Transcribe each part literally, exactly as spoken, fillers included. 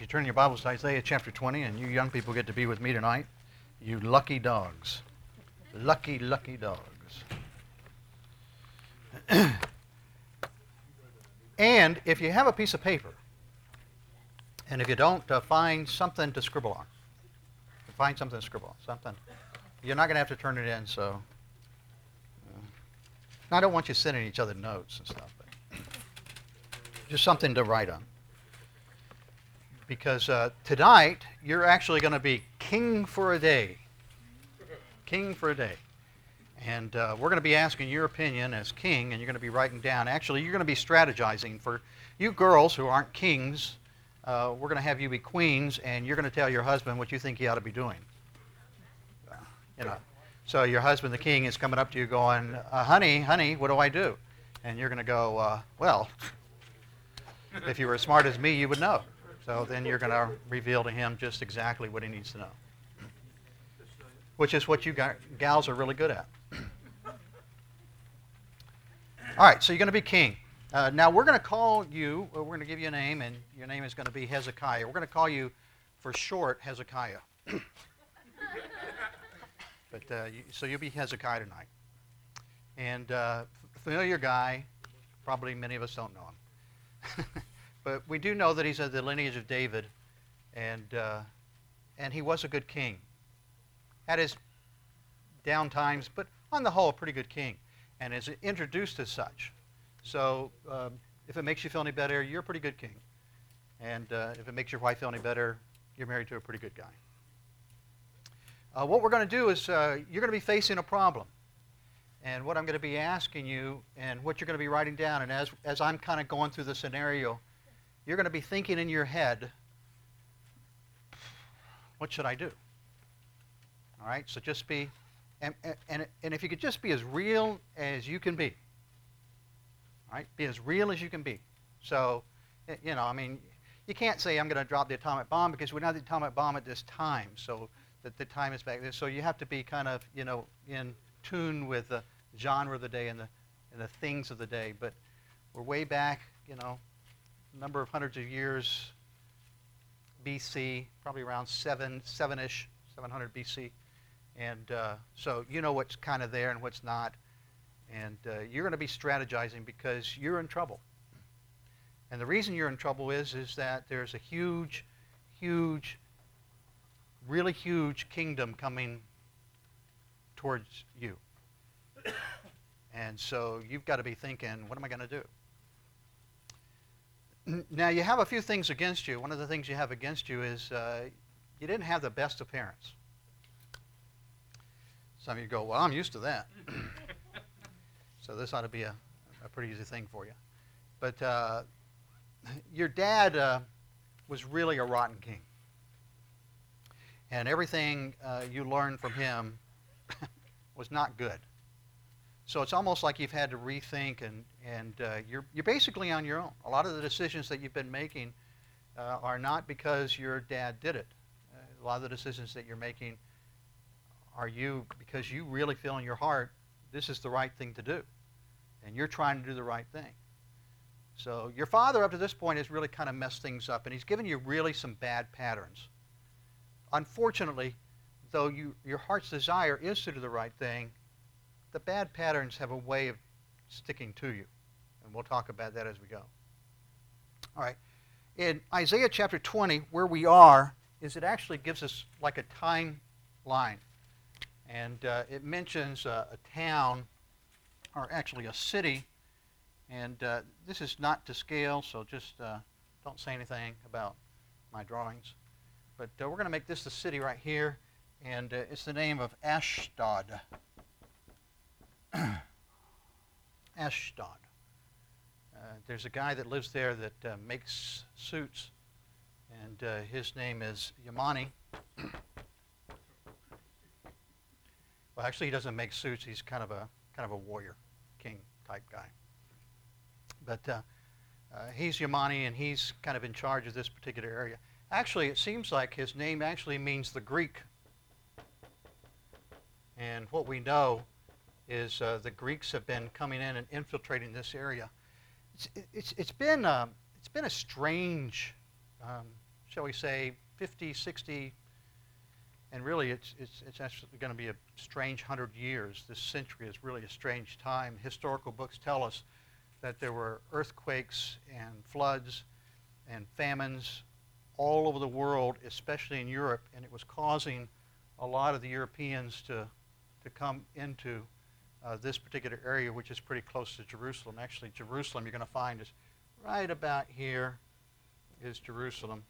turn your Bibles to Isaiah chapter twenty, and you young people get to be with me tonight. You lucky dogs. Lucky, lucky dogs. And if you have a piece of paper, and if you don't, uh, find something to scribble on. Find something to scribble on. Something. You're not going to have to turn it in, so. Uh, I don't want you sending each other notes and stuff, but just something to write on. Because uh, tonight, you're actually going to be king for a day. King for a day. And uh, we're going to be asking your opinion as king, and you're going to be writing down. Actually, you're going to be strategizing. For you girls who aren't kings, uh, we're going to have you be queens, and you're going to tell your husband what you think he ought to be doing. Uh, you know, so your husband, the king, is coming up to you going, uh, honey, honey, what do I do? And you're going to go, uh, well, if you were as smart as me, you would know. So then you're going to reveal to him just exactly what he needs to know, which is what you gals are really good at. All right, so you're going to be king. Uh, now, we're going to call you, we're going to give you a name, and your name is going to be Hezekiah. We're going to call you, for short, Hezekiah. but uh, you, So you'll be Hezekiah tonight. And uh, familiar guy, probably many of us don't know him. But we do know that he's of the lineage of David, and uh, and he was a good king. Had his down times, but on the whole, a pretty good king, and is introduced as such. So um, if it makes you feel any better, you're a pretty good king. And uh, if it makes your wife feel any better, you're married to a pretty good guy. Uh, what we're going to do is uh, you're going to be facing a problem. And what I'm going to be asking you and what you're going to be writing down, and as, as I'm kind of going through the scenario, you're going to be thinking in your head, what should I do? All right, so just be, and, and, and if you could just be as real as you can be. All right, be as real as you can be. So, you know, I mean, you can't say I'm going to drop the atomic bomb because we're not the atomic bomb at this time, so that the time is back there. So you have to be kind of, you know, in tune with the genre of the day and the, and the things of the day. But we're way back, you know, number of hundreds of years B C, probably around seven, seven-ish, seven hundred B C. And uh, so you know what's kind of there and what's not. And uh, you're going to be strategizing because you're in trouble. And the reason you're in trouble is, is that there's a huge, huge, really huge kingdom coming towards you. And so you've got to be thinking, what am I going to do? Now, you have a few things against you. One of the things you have against you is uh, you didn't have the best of parents. Some of you go, well, I'm used to that. So this ought to be a, a pretty easy thing for you. But uh, your dad uh, was really a rotten king. And everything uh, you learned from him was not good. So it's almost like you've had to rethink, and, and uh, you're, you're basically on your own. A lot of the decisions that you've been making uh, are not because your dad did it. Uh, a lot of the decisions that you're making are you because you really feel in your heart this is the right thing to do. And you're trying to do the right thing. So your father up to this point has really kind of messed things up, and he's given you really some bad patterns. Unfortunately, though you, your heart's desire is to do the right thing, the bad patterns have a way of sticking to you. And we'll talk about that as we go. All right. In Isaiah chapter twenty, where we are, is it actually gives us like a timeline. And uh, it mentions uh, a town, or actually a city. And uh, this is not to scale, so just uh, don't say anything about my drawings. But uh, we're going to make this the city right here. And uh, it's the name of Ashdod. Ashdod. Uh, there's a guy that lives there that uh, makes suits, and uh, his name is Yamani. Well, actually, he doesn't make suits. He's kind of a kind of a warrior, king type guy. But uh, uh, he's Yamani, and he's kind of in charge of this particular area. Actually, it seems like his name actually means the Greek. And what we know is uh, the Greeks have been coming in and infiltrating this area. It's it's, it's been uh, it's been a strange um, shall we say, fifty, sixty, and really it's, it's, it's actually going to be a strange hundred years. This century is really a strange time. Historical books tell us that there were earthquakes and floods and famines all over the world, especially in Europe, and it was causing a lot of the Europeans to, to come into uh, this particular area, which is pretty close to Jerusalem. Actually, Jerusalem, you're going to find, is right about here is Jerusalem.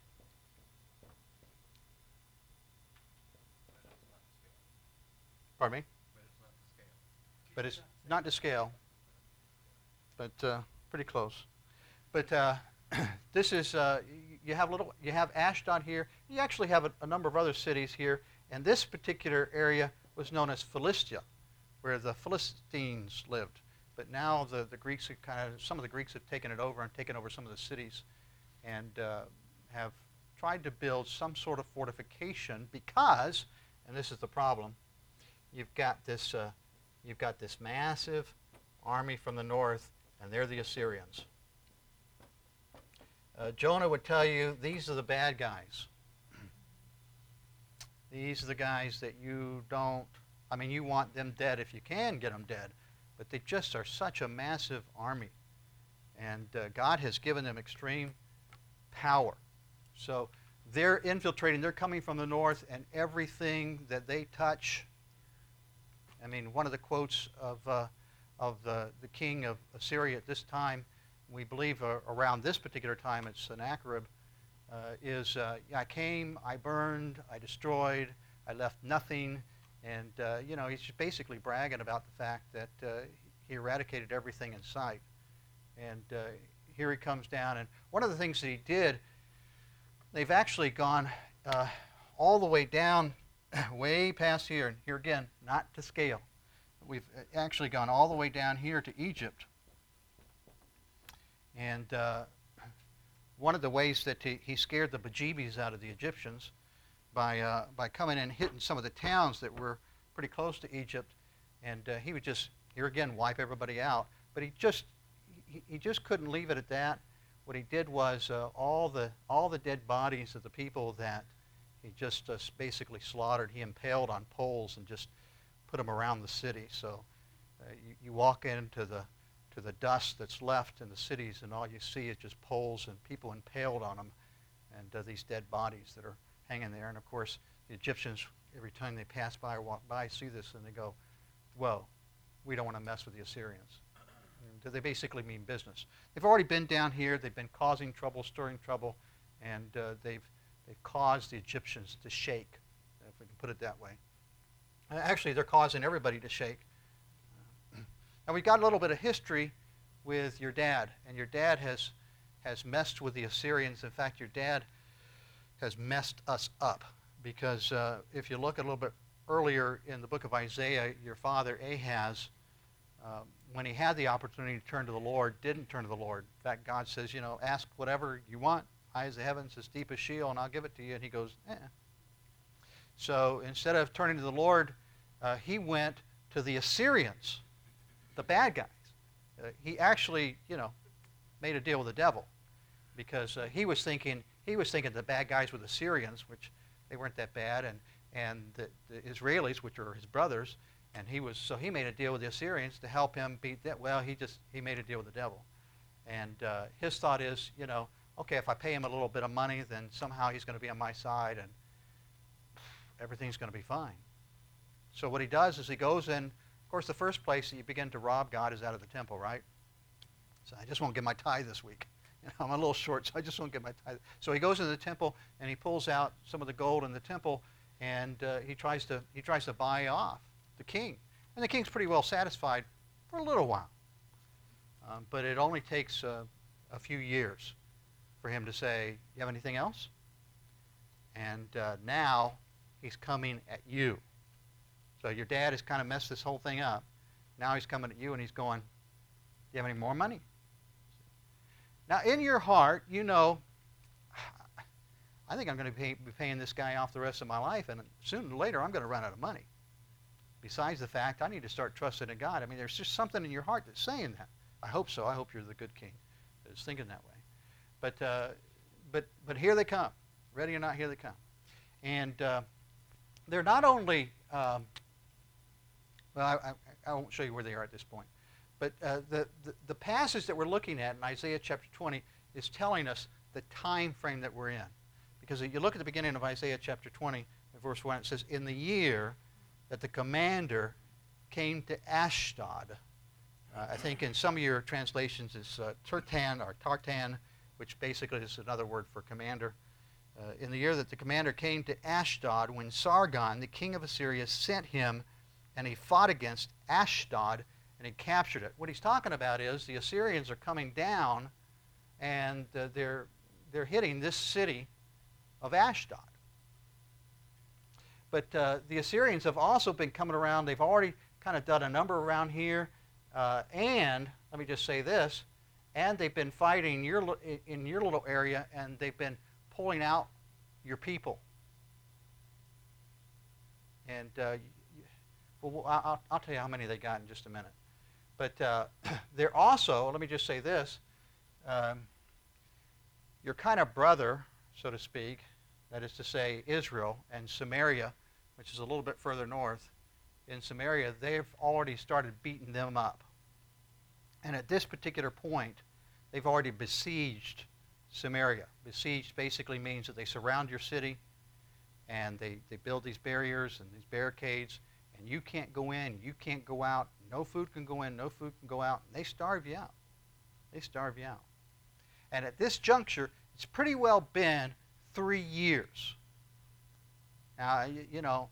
Pardon me? But it's not to scale. But it's not to scale, but uh, pretty close. But uh, this is, uh, you have little, you have Ashdod here. You actually have a, a number of other cities here. And this particular area was known as Philistia, where the Philistines lived. But now the, the Greeks have kind of, some of the Greeks have taken it over and taken over some of the cities and uh, have tried to build some sort of fortification because, and this is the problem, you've got this, uh, you've got this massive army from the north, and they're the Assyrians. Uh, Jonah would tell you, these are the bad guys. These are the guys that you don't, I mean, you want them dead if you can get them dead, but they just are such a massive army. And uh, God has given them extreme power. So they're infiltrating, they're coming from the north, and everything that they touch, I mean, one of the quotes of, uh, of the, the king of Assyria at this time, we believe uh, around this particular time, it's Sennacherib, uh, is, uh, I came, I burned, I destroyed, I left nothing, and, uh, you know, he's just basically bragging about the fact that uh, he eradicated everything in sight. And uh, here he comes down, and one of the things that he did, they've actually gone uh, all the way down, way past here, and here again, not to scale. We've actually gone all the way down here to Egypt. And uh, one of the ways that he, he scared the bejeebies out of the Egyptians by, uh, by coming in and hitting some of the towns that were pretty close to Egypt, and uh, he would just, here again, wipe everybody out. But he just, he, he just couldn't leave it at that. What he did was uh, all, the, all the dead bodies of the people that he just uh, basically slaughtered, he impaled on poles and just put them around the city. So uh, you, you walk into the to the dust that's left in the cities, and all you see is just poles and people impaled on them, and uh, these dead bodies that are hanging there. And of course, the Egyptians, every time they pass by or walk by, see this, and they go, whoa, we don't want to mess with the Assyrians. And they basically mean business. They've already been down here. They've been causing trouble, stirring trouble, and uh, they've, they've caused the Egyptians to shake, if we can put it that way. Actually, they're causing everybody to shake. And we got a little bit of history with your dad, and your dad has, has messed with the Assyrians. In fact, your dad has messed us up, because uh, if you look a little bit earlier in the book of Isaiah, your father Ahaz, uh, when he had the opportunity to turn to the Lord, didn't turn to the Lord. In fact, God says, you know, ask whatever you want, high as the heavens, as deep as Sheol, and I'll give it to you. And he goes, eh. So instead of turning to the Lord, uh, he went to the Assyrians, the bad guys. Uh, he actually, you know, made a deal with the devil, because uh, he was thinking he was thinking the bad guys were the Syrians, which they weren't that bad, and and the, the Israelis, which were his brothers, and he was so he made a deal with the Assyrians to help him beat that. Well, he just he made a deal with the devil, and uh, his thought is, you know, okay, if I pay him a little bit of money, then somehow he's going to be on my side, and everything's going to be fine. So what he does is he goes in. Of course, the first place that you begin to rob God is out of the temple, right? So I just won't get my tithe this week. You know, I'm a little short, so I just won't get my tithe. So he goes into the temple and he pulls out some of the gold in the temple, and uh, he tries to he tries to buy off the king, and the king's pretty well satisfied for a little while. Um, but it only takes uh, a few years for him to say, "You have anything else?" And uh, now he's coming at you. So your dad has kind of messed this whole thing up. Now he's coming at you and he's going, do you have any more money? Now in your heart, you know, I think I'm going to pay, be paying this guy off the rest of my life, and sooner or later I'm going to run out of money. Besides the fact I need to start trusting in God. I mean, there's just something in your heart that's saying that. I hope so. I hope you're the good king that is thinking that way. But, uh, but, but here they come. Ready or not, here they come. And uh, they're not only, um, well, I, I, I won't show you where they are at this point, but uh, the, the, the passage that we're looking at in Isaiah chapter twenty is telling us the time frame that we're in. Because if you look at the beginning of Isaiah chapter twenty, verse one, it says, in the year that the commander came to Ashdod. Uh, I think in some of your translations it's uh, Tertan or Tartan, which basically is another word for commander. Uh, in the year that the commander came to Ashdod, when Sargon, the king of Assyria, sent him, and he fought against Ashdod, and he captured it. What he's talking about is the Assyrians are coming down, and uh, they're, they're hitting this city of Ashdod. But uh, the Assyrians have also been coming around. They've already kind of done a number around here. Uh, and, let me just say this, and they've been fighting your, in your little area, and they've been pulling out your people. And uh, well, I'll, I'll tell you how many they got in just a minute. But uh, they're also, let me just say this, um, your kind of brother, so to speak, that is to say Israel and Samaria, which is a little bit further north, in Samaria, they've already started beating them up. And at this particular point, they've already besieged Samaria. Besieged basically means that they surround your city, and they, they build these barriers and these barricades, and you can't go in, you can't go out, no food can go in, no food can go out, and they starve you out. They starve you out. And at this juncture, it's pretty well been three years. Now, you, you know,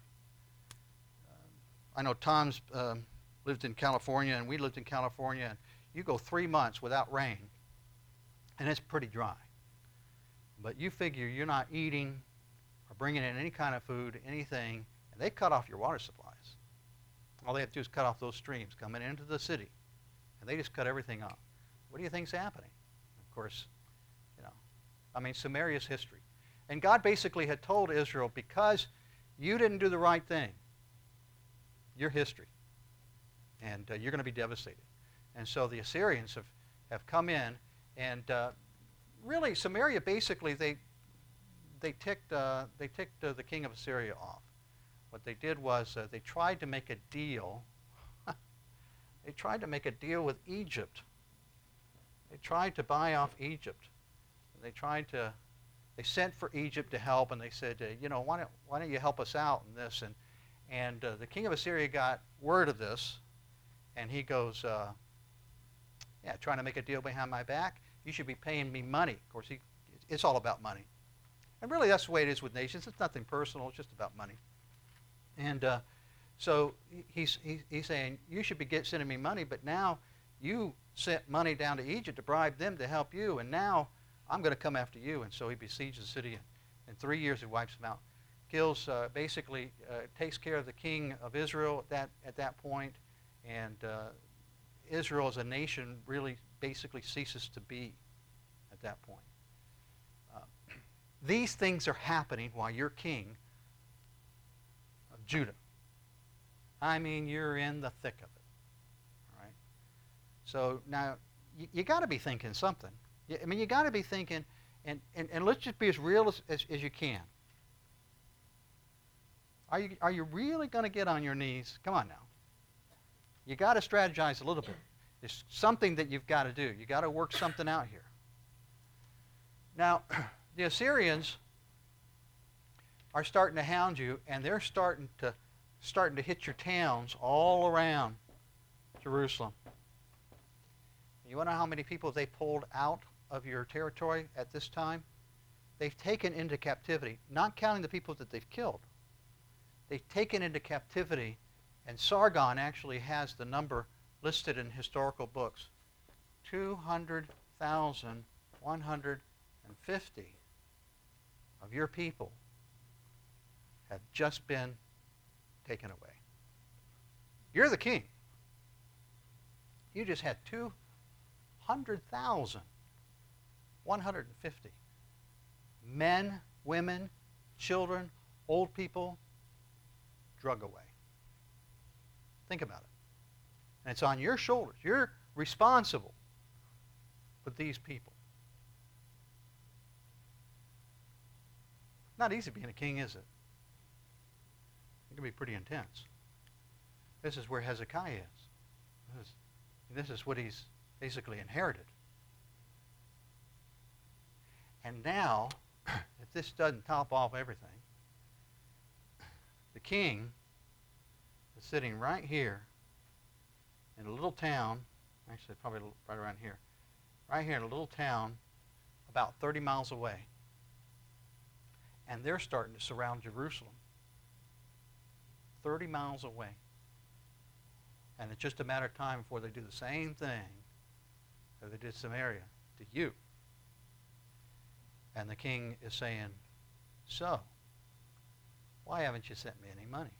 I know Tom's um, lived in California, and we lived in California, and you go three months without rain, and it's pretty dry. But you figure you're not eating or bringing in any kind of food, anything, and they cut off your water supplies. All they have to do is cut off those streams coming into the city, and they just cut everything off. What do you think's happening? Of course, you know, I mean, Samaria's history. And God basically had told Israel, because you didn't do the right thing, your history, and uh, you're going to be devastated. And so the Assyrians have, have come in, and uh, really Samaria basically they they ticked uh, they ticked uh, the king of Assyria off. What they did was uh, they tried to make a deal. They tried to make a deal with Egypt. They tried to buy off Egypt. They tried to. They sent for Egypt to help, and they said, uh, you know, why don't why don't you help us out in this? And And uh, the king of Assyria got word of this, and he goes, uh, yeah, trying to make a deal behind my back. You should be paying me money. Of course, he, it's all about money. And really, that's the way it is with nations. It's nothing personal. It's just about money. And uh, so he's, he, he's saying, you should be get, sending me money, but now you sent money down to Egypt to bribe them to help you, and now I'm going to come after you. And so he besieges the city. And in three years, he wipes them out. Kills, uh, basically uh, takes care of the king of Israel at that, at that point, and uh, Israel as a nation really basically ceases to be at that point. Uh, these things are happening while you're king of Judah. I mean, you're in the thick of it. All right? So now, you, you got to be thinking something. You, I mean, you got to be thinking, and, and, and let's just be as real as, as, as you can. Are you, are you really going to get on your knees? Come on now. You got to strategize a little bit. There's something that you've got to do. You got to work something out here. Now, the Assyrians are starting to hound you, and they're starting to starting to hit your towns all around Jerusalem. You want to know how many people they pulled out of your territory at this time? They've taken into captivity, not counting the people that they've killed. They've taken into captivity, and Sargon actually has the number listed in historical books. two hundred thousand one hundred fifty of your people have just been taken away. You're the king. You just had two hundred thousand one hundred fifty men, women, children, old people, drug away. Think about it. And it's on your shoulders. You're responsible for these people. not easy being a king, is it? It can be pretty intense. This is where Hezekiah is. This is, this is what he's basically inherited. And now, if this doesn't top off everything, the king is sitting right here in a little town, actually probably right around here, right here in a little town about thirty miles away. And they're starting to surround Jerusalem. thirty miles away. And it's just a matter of time before they do the same thing that they did Samaria to you. And the king is saying, so, why haven't you sent me any money?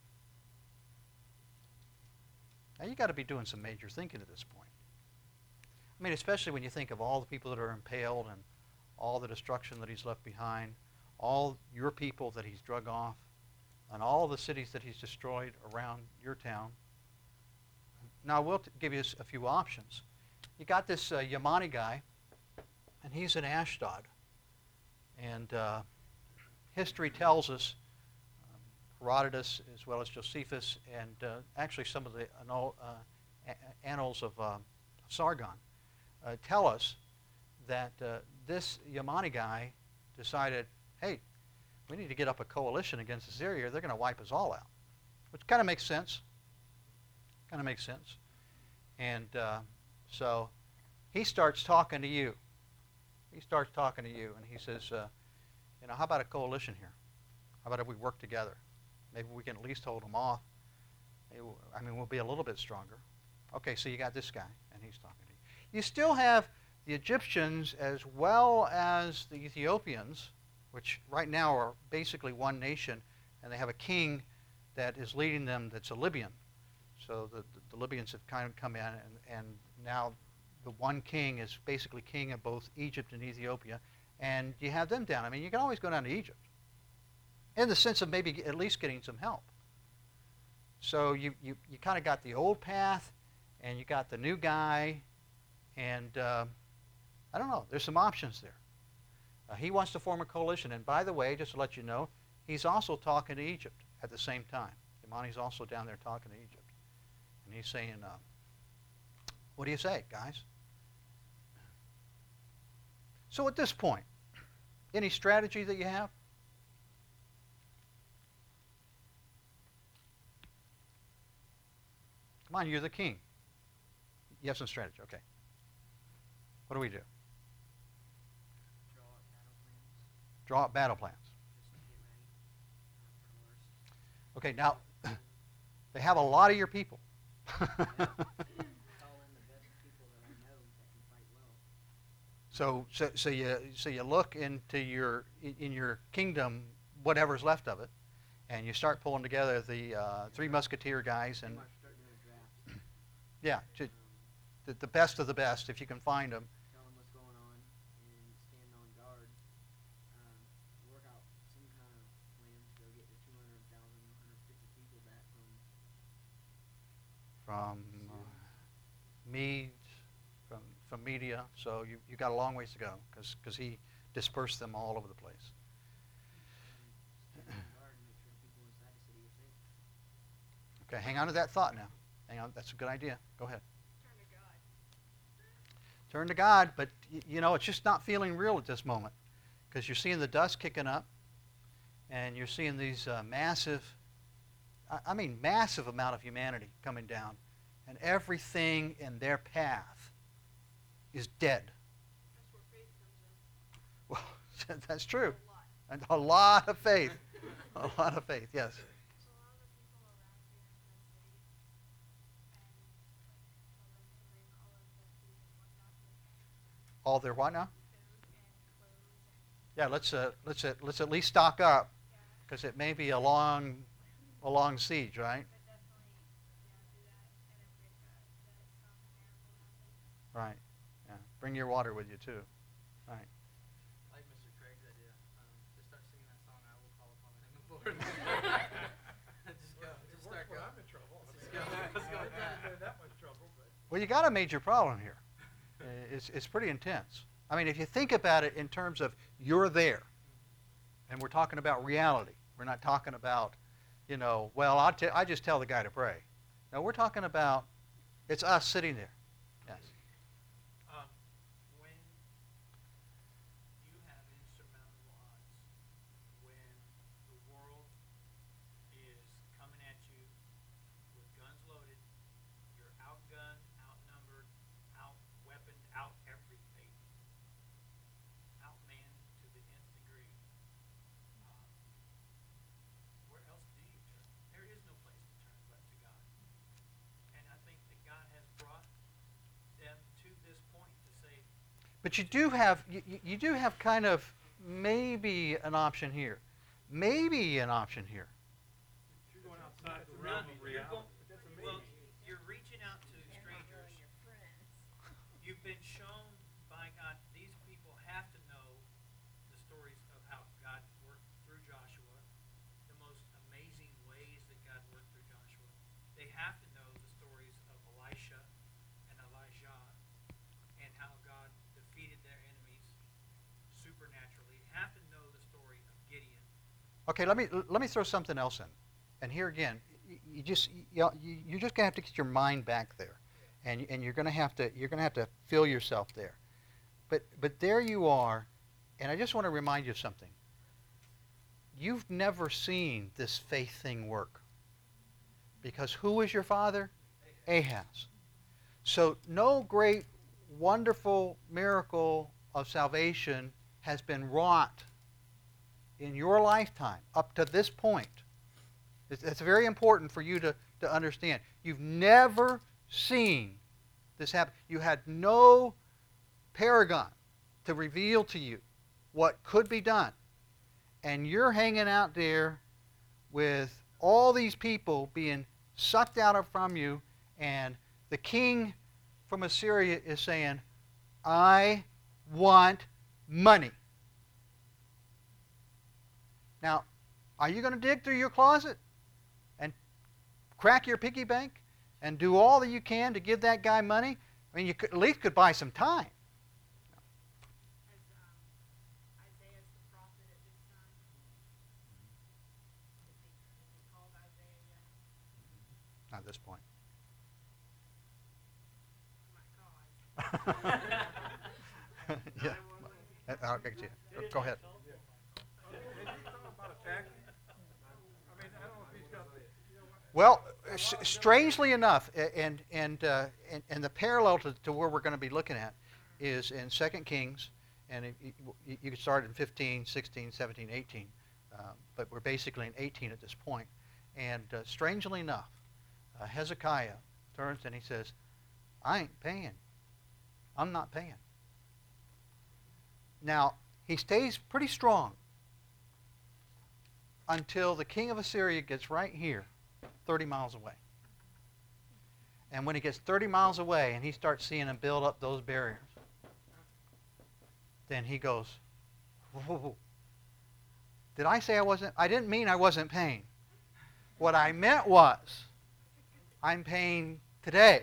Now, you got to be doing some major thinking at this point. I mean, especially when you think of all the people that are impaled and all the destruction that he's left behind, all your people that he's drug off, and all the cities that he's destroyed around your town. Now, we'll t- give you a few options. You got this uh, Yamani guy, and he's in Ashdod. And uh, history tells us, um, Herodotus as well as Josephus, and uh, actually some of the annal, uh, a- annals of uh, Sargon, uh, tell us that uh, this Yamani guy decided, hey, we need to get up a coalition against Assyria. They're going to wipe us all out, which kind of makes sense. Kind of makes sense. And uh, so he starts talking to you. He starts talking to you, and he says, uh, you know, how about a coalition here? How about if we work together? Maybe we can at least hold them off. Maybe we'll, I mean, we'll be a little bit stronger. Okay, so you got this guy, and he's talking to you. You still have the Egyptians as well as the Ethiopians, which right now are basically one nation, and they have a king that is leading them that's a Libyan. So the, the, the Libyans have kind of come in, and, and now the one king is basically king of both Egypt and Ethiopia, and you have them down. I mean, you can always go down to Egypt in the sense of maybe at least getting some help. So you, you, you kind of got the old path, and you got the new guy, and uh, I don't know, there's some options there. Uh, he wants to form a coalition, and by the way, just to let you know, he's also talking to Egypt at the same time. Yamani's also down there talking to Egypt. And he's saying, uh, what do you say, guys? So at this point, any strategy that you have? Come on, you're the king. You have some strategy, okay. What do we do? Draw up battle plans. Okay, now, they have a lot of your people. so, so, so you, so you look into your in your kingdom, whatever's left of it, and you start pulling together the uh, three musketeer guys, and yeah, to, the, the best of the best if you can find them. Tell them what's going on and stand on guard. Um, work out some kind of plan to go get the two hundred thousand, one hundred fifty people back from from uh, Medes, from from Media. So you you got a long ways to go because because he dispersed them all over the place. stand on guard and make sure the people inside the city are safe. Okay, hang on to that thought now. Hang on, that's a good idea. Go ahead. Turn to God. Turn to God, but y- you know, it's just not feeling real at this moment because you're seeing the dust kicking up and you're seeing these uh, massive, I, I mean massive amount of humanity coming down, and everything in their path is dead. That's where faith comes in. Well, that's true. A lot. And a lot of faith. A lot of faith, yes. So a lot of the people around here in the city, and like all of the bring all of the food and whatnot with them. All their what now? Food and clothes and Yeah, let's uh, let's uh, let's at least stock up yeah. because it may be a long, a long siege, right? But definitely, yeah, do that. And if we got that some miracle happen. Right. Yeah. Bring your water with you too. Right. I like Mister Craig's idea. Um, just start singing that song, I Will Call Upon the Name of the Lord. Just go. Just start going. I'm in trouble. Let's go. Let's go with that. That much trouble, but Well, you got a major problem here. Uh, It's it's pretty intense. I mean, if you think about it in terms of you're there, And we're talking about reality. We're not talking about, you know, well, I'll t- I just tell the guy to pray. No, we're talking about it's us sitting there. Yes. Um, when you have insurmountable odds, when the world is coming at you with guns loaded, you're outgunned, outnumbered, out-weaponed, out-everything, outmanned to the nth degree, um, where else do you turn? There is no place to turn but to God. And I think that God has brought them to this point to say, But you do have you, you- you do have kind of maybe an option here, maybe an option here. You're going outside the "None- realm of you're reality. go- That's well, amazing. you're reaching out to strangers. You've been shown by God, these people have to know the stories of how God worked through Joshua, the most amazing ways that God worked through Joshua. They have to know the stories of Elisha and Elijah and how God defeated their enemies supernaturally. They have to know the story of Gideon. Okay, let me let me throw something else in. And here again, you, you just you, you you're just gonna have to get your mind back there, and and you're gonna have to you're gonna have to feel yourself there. But but there you are, and I just want to remind you of something. You've never seen this faith thing work. Because who is your father? Ahaz. So no great, wonderful miracle of salvation has been wrought in your lifetime up to this point. It's, it's very important for you to, to understand. You've never seen this happen. You had no paragon to reveal to you what could be done. And you're hanging out there with all these people being sucked out of from you, and the king from Assyria is saying, I want money. Now, are you going to dig through your closet and crack your piggy bank and do all that you can to give that guy money? I mean, you could, at least could buy some time. As um, Isaiah's the prophet at this time. Is he, is he called Isaiah yet? Not at this point. Oh my God. Yeah. I'll get you. Go ahead. Well, s- strangely enough, a- and and uh, and, and the parallel to, to where we're going to be looking at is in Second Kings, and it, you, you can start in fifteen, sixteen, seventeen, eighteen, uh, but we're basically in eighteen at this point. And uh, strangely enough, uh, Hezekiah turns and he says, I ain't paying. I'm not paying. Now, he stays pretty strong until the king of Assyria gets right here, thirty miles away. And when he gets thirty miles away and he starts seeing them build up those barriers, then he goes, whoa. Did I say I wasn't? I didn't mean I wasn't paying. What I meant was, I'm paying today.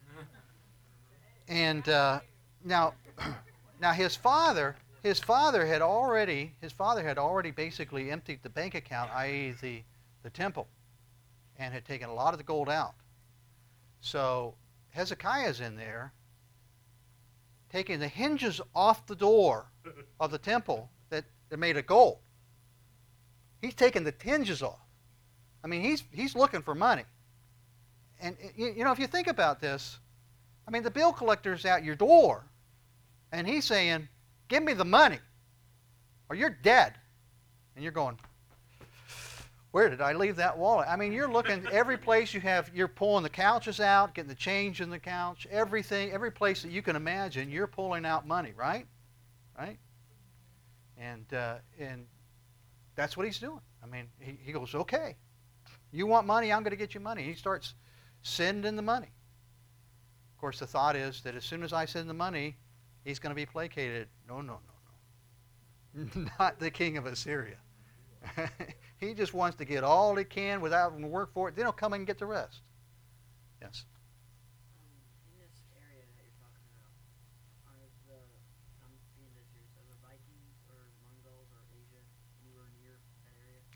And uh, now, now his father, his father had already, his father had already basically emptied the bank account, that is, the the temple, and had taken a lot of the gold out. So Hezekiah's in there, taking the hinges off the door of the temple that, that made of gold. He's taking the hinges off. I mean, he's he's looking for money. And you, you know, if you think about this, I mean, the bill collector's at your door, and he's saying, "Give me the money, or you're dead." And you're going, "Where did I leave that wallet?" I mean, you're looking every place you have. You're pulling the couches out, getting the change in the couch, everything, every place that you can imagine. You're pulling out money, right? Right? And uh, and that's what he's doing. I mean, he, he goes, "Okay, you want money? I'm going to get you money." He starts sending the money. Of course, the thought is that as soon as I send the money, he's going to be placated. No, no, no, no. Not the king of Assyria. He just wants to get all he can without having to work for it. Then he'll come and get the rest. Yes. Um, in this area that you're talking about, are the, I'm being this here, so the Vikings or Mongols or Asia anywhere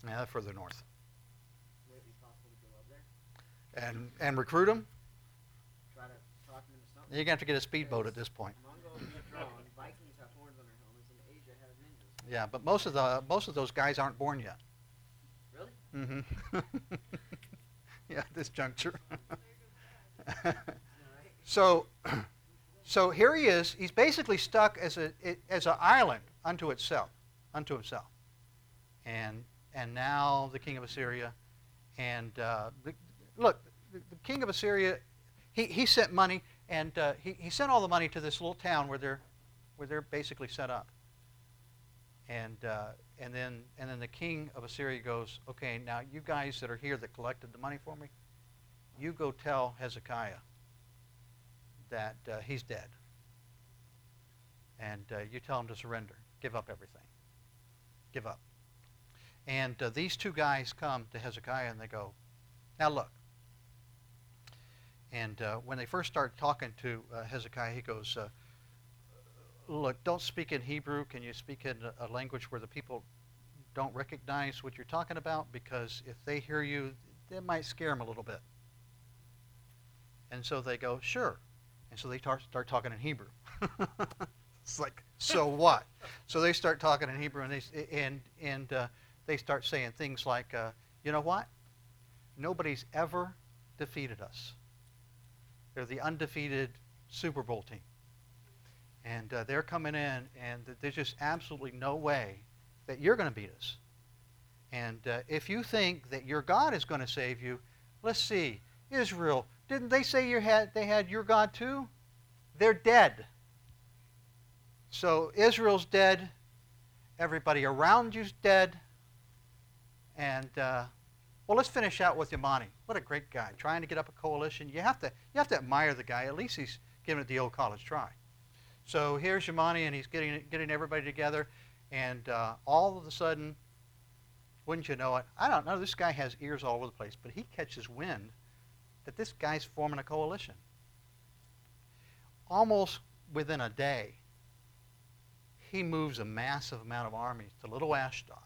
Yeah, that's further north. Would it be possible to go up there? And and recruit them. Try to talk them into something? You're gonna have to get a speedboat at this point. Mongols are strong. Vikings have horns on their helmets, and Asia has ninjas. Yeah, but most of the most of those guys aren't born yet. Really? Mm-hmm. Yeah, at this juncture. Right? So, so here he is. He's basically stuck as a as an island unto itself, unto himself. And and now the king of Assyria, and uh, the, look, the, the king of Assyria, he, he sent money, and uh, he he sent all the money to this little town where they're where they're basically set up. And uh, and then and then the king of Assyria goes, okay, now you guys that are here that collected the money for me, you go tell Hezekiah that uh, he's dead. And uh, you tell him to surrender, give up everything, give up. And uh, these two guys come to Hezekiah and they go, now look. And uh, when they first start talking to uh, Hezekiah, he goes, uh, look, don't speak in Hebrew. Can you speak in a, a language where the people don't recognize what you're talking about? Because if they hear you, it might scare them a little bit. And so they go, sure. And so they tar- start talking in Hebrew. It's like, so what? So they start talking in Hebrew, and they s- and and uh, they start saying things like, uh, you know what? Nobody's ever defeated us. They're the undefeated Super Bowl team. And uh, they're coming in, and th- there's just absolutely no way that you're going to beat us. And uh, if you think that your God is going to save you, let's see. Israel, didn't they say you had they had your God too? They're dead. So Israel's dead. Everybody around you's dead. And uh, well, let's finish out with Yamani. What a great guy, trying to get up a coalition. You have to you have to admire the guy. At least he's giving it the old college try. So here's Yamani, and he's getting getting everybody together, and uh, all of a sudden, wouldn't you know it? I don't know. This guy has ears all over the place, but he catches wind that this guy's forming a coalition. Almost within a day, he moves a massive amount of armies to Little Ashdod.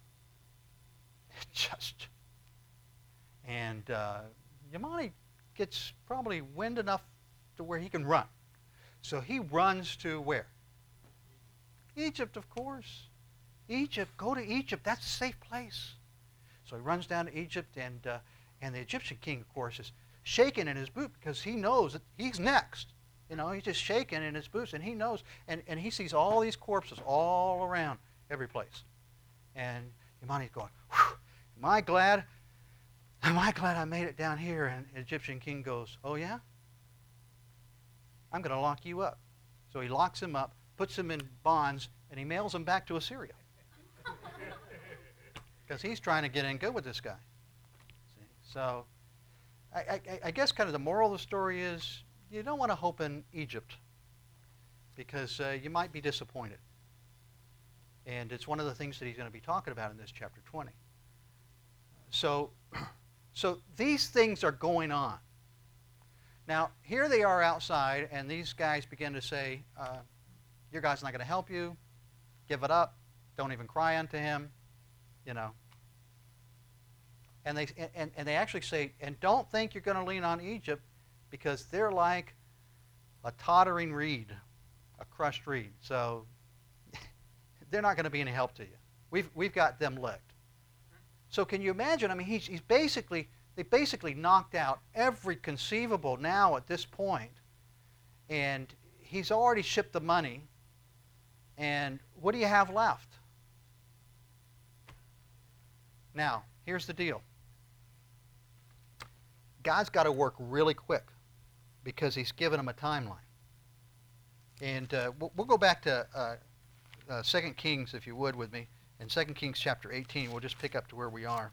Just, and uh, Yamani gets probably wind enough to where he can run. So he runs to where? Egypt, of course. Egypt, go to Egypt. That's a safe place. So he runs down to Egypt, and uh, and the Egyptian king, of course, is shaking in his boot because he knows that he's next. You know, he's just shaking in his boots, and he knows, and, and he sees all these corpses all around every place. And Yamani's going, whew, am I glad? Am I glad I made it down here? And the Egyptian king goes, oh yeah? I'm going to lock you up. So he locks him up, puts him in bonds, and he mails him back to Assyria. Because he's trying to get in good with this guy. See? So I, I, I guess kind of the moral of the story is you don't want to hope in Egypt because uh, you might be disappointed. And it's one of the things that he's going to be talking about in this chapter twenty. So, so these things are going on. Now, here they are outside, and these guys begin to say, uh, your God's not going to help you. Give it up. Don't even cry unto him. You know. And they, and, and they actually say, and don't think you're going to lean on Egypt because they're like a tottering reed, a crushed reed. So they're not going to be any help to you. We've, we've got them licked. So can you imagine? I mean, he's, he's basically... They basically knocked out every conceivable now at this point, and he's already shipped the money, and what do you have left? Now, here's the deal. God's got to work really quick because he's given him a timeline. And uh, we'll, we'll go back to uh, uh, Second Kings, if you would, with me. In Second Kings chapter eighteen, we'll just pick up to where we are.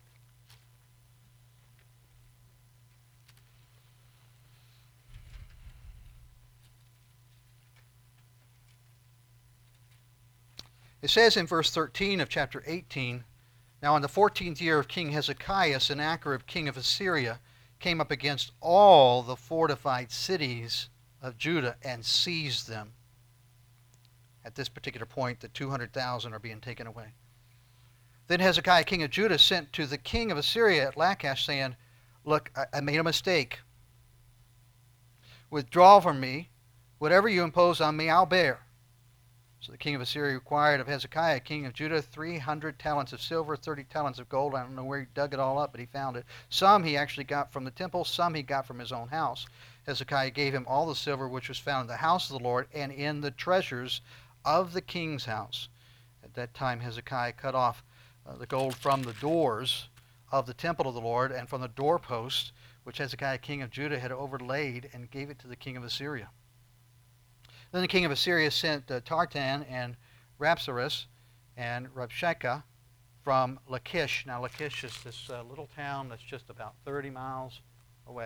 It says in verse thirteen of chapter eighteen, now in the fourteenth year of King Hezekiah, Sennacherib, king of Assyria, came up against all the fortified cities of Judah and seized them. At this particular point, the two hundred thousand are being taken away. Then Hezekiah king of Judah sent to the king of Assyria at Lachish, saying, Look, I, I made a mistake. Withdraw from me. Whatever you impose on me, I'll bear. So the king of Assyria required of Hezekiah, king of Judah, three hundred talents of silver, thirty talents of gold. I don't know where he dug it all up, but he found it. Some he actually got from the temple, some he got from his own house. Hezekiah gave him all the silver which was found in the house of the Lord and in the treasures of the king's house. At that time Hezekiah cut off uh, the gold from the doors of the temple of the Lord and from the doorposts which Hezekiah king of Judah had overlaid, and gave it to the king of Assyria. Then the king of Assyria sent uh, Tartan and Rapsaris and Rabshakeh from Lachish. Now Lachish is this uh, little town that's just about thirty miles away.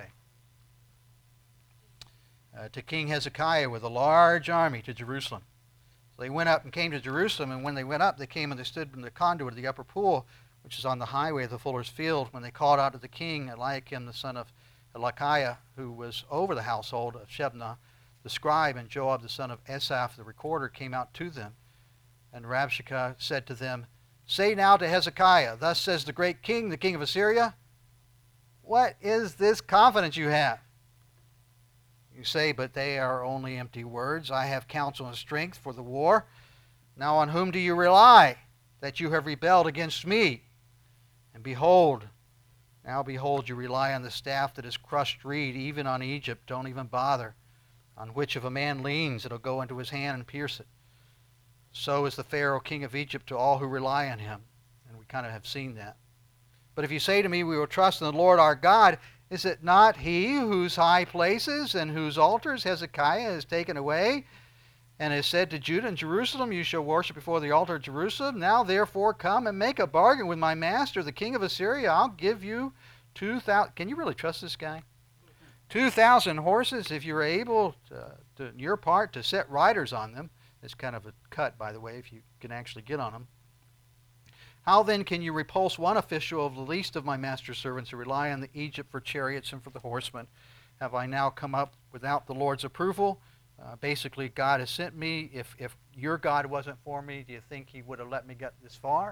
Uh, to King Hezekiah with a large army to Jerusalem. So they went up and came to Jerusalem, and when they went up, they came and they stood in the conduit of the upper pool, which is on the highway of the fuller's field, when they called out to the king, Eliakim the son of Hilkiah, who was over the household of Shebna, the scribe, and Joab the son of Asaph the recorder came out to them. And Rabshakeh said to them, Say now to Hezekiah, Thus says the great king, the king of Assyria, What is this confidence you have? You say, But they are only empty words. I have counsel and strength for the war. Now on whom do you rely, that you have rebelled against me? And behold, now behold, you rely on the staff that is crushed reed, even on Egypt. Don't even bother. On which if a man leans, it'll go into his hand and pierce it. So is the Pharaoh king of Egypt to all who rely on him. And we kind of have seen that. But if you say to me, We will trust in the Lord our God, is it not he whose high places and whose altars Hezekiah has taken away, and has said to Judah and Jerusalem, You shall worship before the altar of Jerusalem? Now therefore come and make a bargain with my master, the king of Assyria. I'll give you two thousand. Can you really trust this guy? Two thousand horses, if you're able, to, to your part, to set riders on them. It's kind of a cut, by the way, if you can actually get on them. How then can you repulse one official of the least of my master's servants who rely on the Egypt for chariots and for the horsemen? Have I now come up without the Lord's approval? Uh, basically, God has sent me. If, if your God wasn't for me, do you think he would have let me get this far?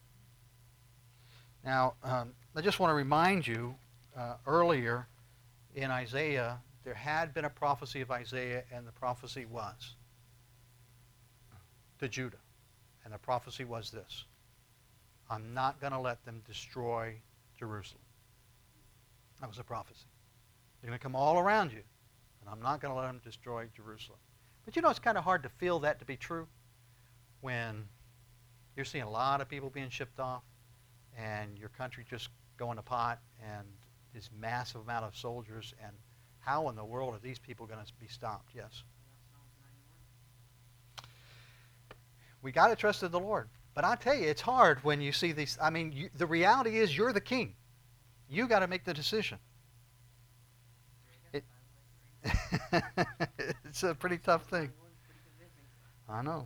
Now, um, I just want to remind you, uh, earlier in Isaiah, there had been a prophecy of Isaiah, and the prophecy was to Judah. And the prophecy was this: I'm not going to let them destroy Jerusalem. That was a prophecy. They're going to come all around you, and I'm not going to let them destroy Jerusalem. But you know, it's kind of hard to feel that to be true when you're seeing a lot of people being shipped off, and your country just going to pot, and this massive amount of soldiers, and how in the world are these people going to be stopped? Yes. We got to trust in the Lord. But I tell you, it's hard when you see these. I mean, you, the reality is you're the king. You got to make the decision. It, it's a pretty tough thing. I know.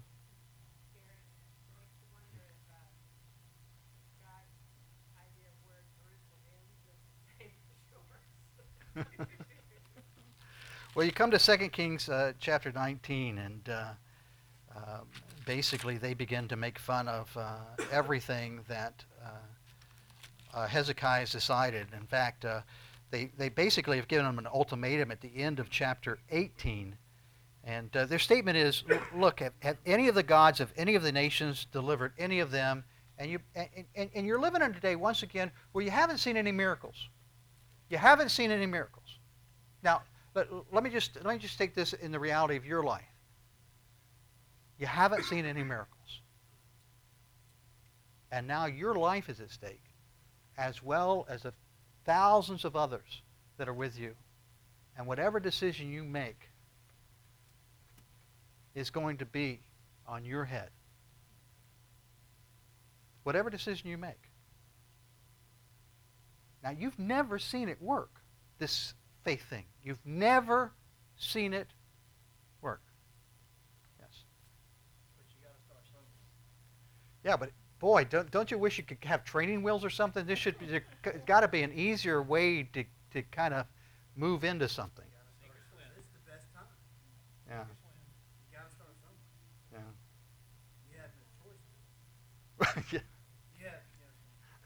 Well, you come to Second Kings uh, chapter nineteen, and uh, uh, basically they begin to make fun of uh, everything that uh, uh, Hezekiah has decided. In fact, uh, they, they basically have given him an ultimatum at the end of chapter eighteen. And uh, their statement is, look, have, have any of the gods of any of the nations delivered any of them? And, you, and, and, and you're living in a day, once again, where you haven't seen any miracles. You haven't seen any miracles. Now, let, let me just let me just take this in the reality of your life. You haven't seen any miracles. And now your life is at stake, as well as the thousands of others that are with you. And whatever decision you make is going to be on your head. Whatever decision you make. Now, you've never seen it work, this faith thing. You've never seen it work. Yes. But you got to start somewhere. Yeah, but boy, don't, don't you wish you could have training wheels or something? This should be, there's got to be an easier way to, to kind of move into something. It's the best time. Yeah. You got to start somewhere. Yeah. You have no choices. Yeah. You have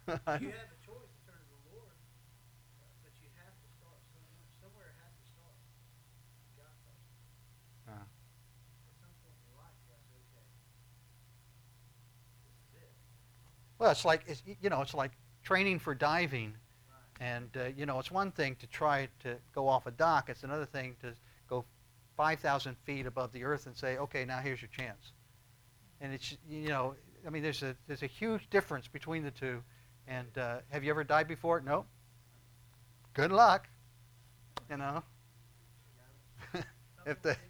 You have a choice to turn to the Lord, uh, but you have to start somewhere. Somewhere it has to start. You got to start somewhere. Yeah. At some point in your life, you got to say, okay, this is it. Well, it's like it's, you know, it's like training for diving, Right. and uh, you know, it's one thing to try to go off a dock. It's another thing to go five thousand feet above the earth and say, okay, now here's your chance. And it's, you know, I mean, there's a there's a huge difference between the two. And uh, have you ever dived before? No. Good luck. You know. If the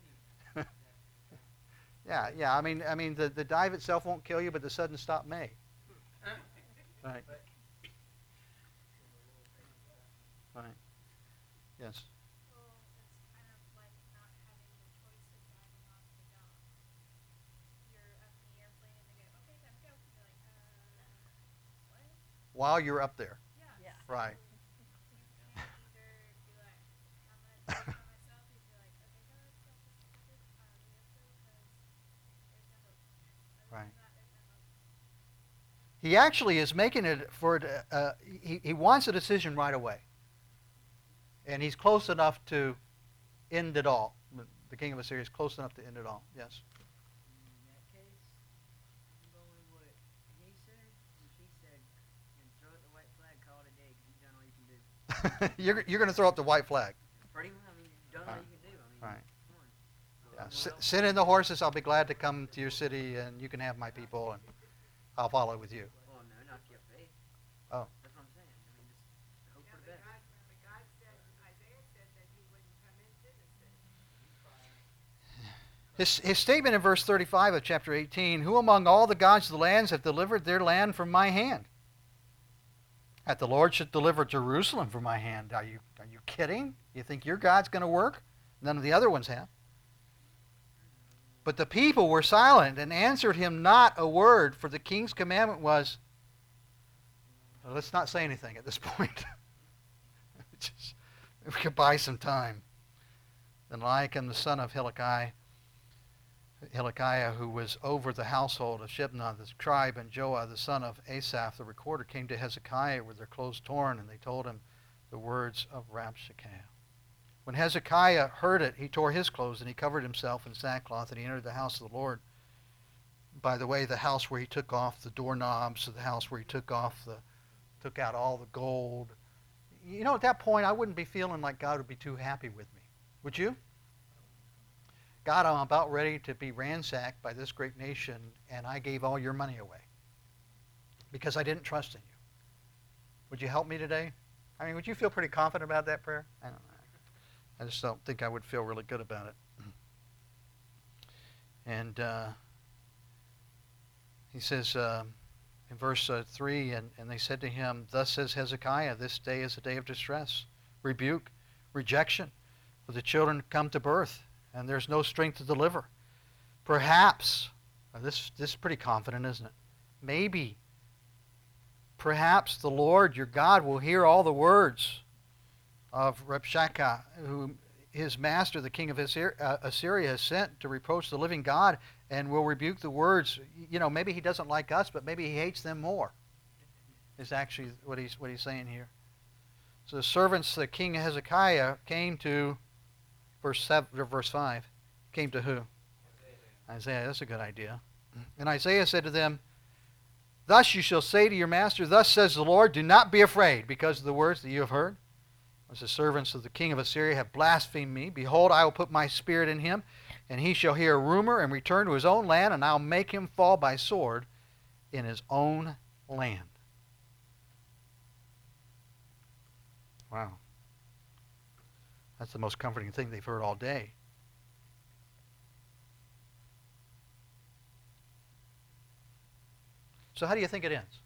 yeah, yeah. I mean, I mean, the, the dive itself won't kill you, but the sudden stop may. Right. Right. Yes. Well, it's kind of like not having the choice of driving off the dock. You're up in the airplane and they go, okay, time to go. You're like, uh, what? While you're up there. Yeah. Yeah. Right. You can't either be like, I'm gonna do it by myself. You can be like, okay, guys, stop this stupid. Uh, we have to go because there's no hope. Other Right. than that, there's no hope. He actually is making it for it. Uh, he he wants a decision right away, and he's close enough to end it all. The king of Assyria is close enough to end it all. Yes. In that case, I'm going with what he said, and she said, and throw up the white flag, call it a day, because you've done all you can do. you're you're going to throw up the white flag. Pretty much, I mean, you've done all Right. you can do. I mean, Right. come on. Yeah. Um, S- send in the horses. I'll be glad to come to your city, and you can have my people, and I'll follow with you. Well, no, not if you have faith. Oh. That's what I'm saying. I mean, just hope for the best. But God said, Isaiah said that he wouldn't come into the city. His, his statement in verse thirty-five of chapter eighteen, who among all the gods of the lands have delivered their land from my hand? That the Lord should deliver Jerusalem from my hand. Are you, are you kidding? You think your God's going to work? None of the other ones have. But the people were silent and answered him not a word, for the king's commandment was, well, let's not say anything at this point. Just, we could buy some time. Then Eliakim, the son of Hilkiah, Hilkiah, who was over the household of Shebna, the scribe, and Joah, the son of Asaph, the recorder, came to Hezekiah with their clothes torn, and they told him the words of Rabshakeh. When Hezekiah heard it, he tore his clothes, and he covered himself in sackcloth, and he entered the house of the Lord. By the way, the house where he took off the doorknobs, the house where he took off the, took out all the gold. You know, at that point, I wouldn't be feeling like God would be too happy with me. Would you? God, I'm about ready to be ransacked by this great nation, and I gave all your money away because I didn't trust in you. Would you help me today? I mean, would you feel pretty confident about that prayer? I don't know. I just don't think I would feel really good about it. And uh, he says uh, in verse uh, three, and, and they said to him, thus says Hezekiah, this day is a day of distress, rebuke, rejection, for the children come to birth, and there's no strength to deliver. Perhaps, uh, this, this is pretty confident, isn't it? Maybe, perhaps the Lord your God will hear all the words of Rabshakeh, who his master, the king of Assyria, has sent to reproach the living God, and will rebuke the words. You know, maybe he doesn't like us, but maybe he hates them more, is actually what he's, what he's saying here. So the servants, the king Hezekiah, came to, verse seven, or verse five, came to who? Isaiah. That's a good idea. And Isaiah said to them, thus you shall say to your master, thus says the Lord, do not be afraid because of the words that you have heard. As the servants of the king of Assyria have blasphemed me, behold, I will put my spirit in him, and he shall hear a rumor and return to his own land, and I'll make him fall by sword in his own land. Wow. That's the most comforting thing they've heard all day. So how do you think it ends?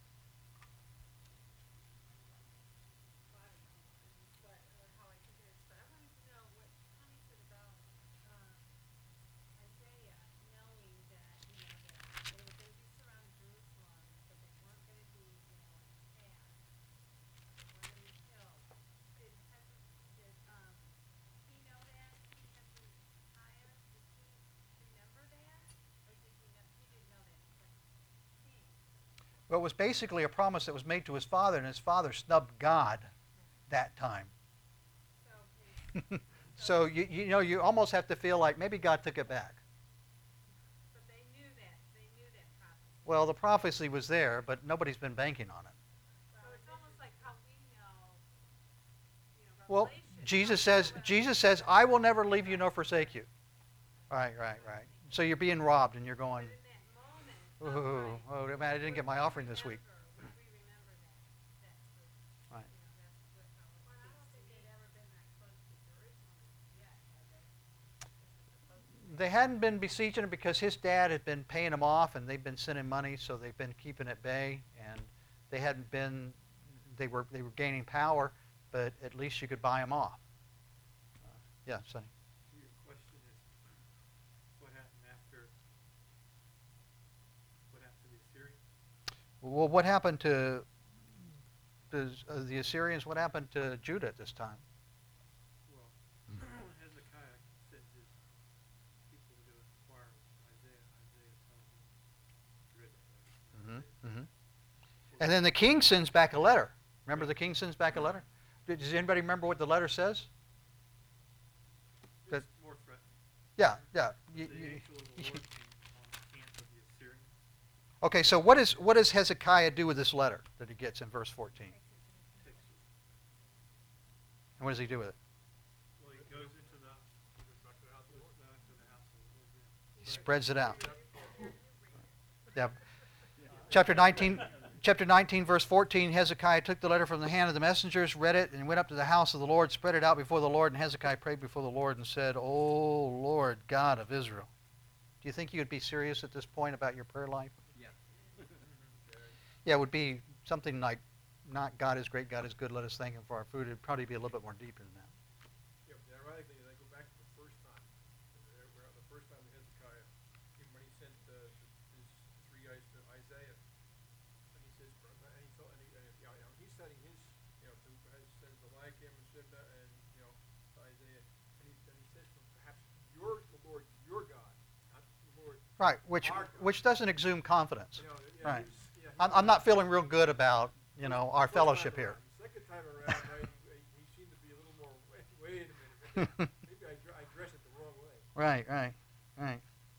Well, I don't know what, or how I think it is, but I wanted to know what Connie said about um, Isaiah knowing that, you know, that they were going to be surrounded Jerusalem, but they weren't going to be, you know, attacked. They weren't going to be killed. Did Heze- did um, he know that? King Hezekiah, did he remember that, or did he know? He didn't know that. He was king. Well, it was basically a promise that was made to his father, and his father snubbed God that time. So his, So you you know you almost have to feel like maybe God took it back. but they knew that, they knew that prophecy. Well, the prophecy was there, but nobody's been banking on it. So it's almost like how we know, you know, Well, Revelation. Jesus how we know says, what- Jesus says, I will never leave you nor forsake you. Right, right, right. So you're being robbed and you're But going, in that moment, it's not ooh, like oh, man, I didn't get my offering this week. remember- We remember that, that truth. Right. You know, that's what, how it Well, I don't think speaks to they'd me. ever been that close to Jerusalem yet, had they? This is supposed to be. They hadn't been besieging it because his dad had been paying them off and they've been sending money, so they've been keeping at bay. And they hadn't been, they were they were gaining power, but at least you could buy them off. Uh, yeah, Sonny. So your question is, what happened after, what happened to the Assyrians? Well, what happened to does, uh, the Assyrians? What happened to Judah at this time? Well, Hezekiah sends his people to go inquire with Isaiah. Isaiah tells them, you read that, right? Mm-hmm, mm-hmm. And then the king sends back a letter. Remember, the king sends back a letter. Does anybody remember what the letter says? It's more threatening. Yeah, yeah. You- The you- angel of the Lord came on the camp of the Assyrians. okay, so what is what does Hezekiah do with this letter that he gets in verse fourteen? Takes it. And what does he do with it? Well, he goes into the, he goes back to the house of the Lord, uh, to the house of the Lord. yeah. He spreads it out. Yeah. Yeah. Chapter nineteen, chapter nineteen, verse fourteen, Hezekiah took the letter from the hand of the messengers, read it, and went up to the house of the Lord, spread it out before the Lord, and Hezekiah prayed before the Lord and said, O Lord God of Israel. Do you think you would be serious at this point about your prayer life? Yeah. Yeah, it would be something like, not God is great, God is good, let us thank him for our food. It would probably be a little bit more deeper than that. Yeah, but ironically, they go back to the first time. They're- we're on the first time with Hezekiah, even when he sent uh, his three guys to Isaiah, and he says, and he told, and he, and, you know, he's sending his, you know, to, has sends Eliakim and Shebna and, you know, to Isaiah, and he, and he says to him, perhaps you're the Lord, your God, not the Lord, Right, which Our God. which doesn't exude confidence. you know. Yeah, Right. he's- yeah, I'm, he's- I'm not feeling real good about, you know, our First time fellowship here. around. The second time around, right, he, he seemed to be a little more, wait, wait a minute, maybe, maybe I, dr- I dressed it the wrong way. Right, right, right.